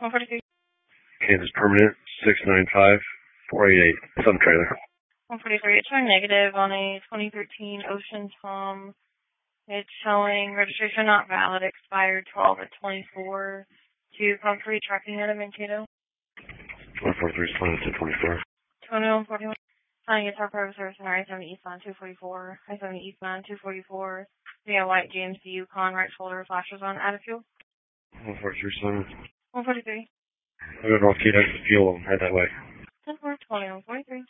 143. Kansas Permanent 695-488. Some trailer. 143. It's showing negative on a 2013 Ocean Palm. It's showing registration not valid, expired 12/24 to Pumphrey Trucking out of Mankato. 143 is flying at 24. 2141. Flying guitar private service in I-70 eastbound 244. I-70 eastbound 244. We have white GMC Yukon, right shoulder, flashers on, out of fuel. 143 Simon. 143. I got off key to fuel them, head that way. 10-4, 2143.